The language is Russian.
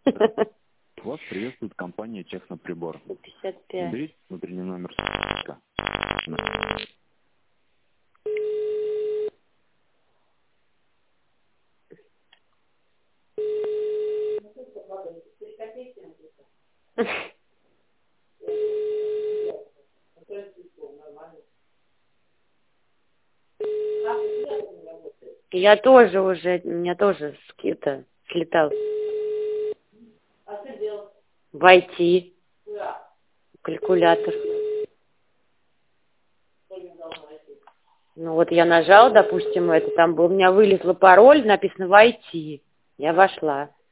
Вас приветствует компания Техноприбор. 55. Наберите внутренний номер. Я тоже уже, у меня тоже слетал. Войти. Калькулятор. Ну вот я нажала, допустим, это, там был, у меня вылезло пароль, написано «Войти». Я вошла.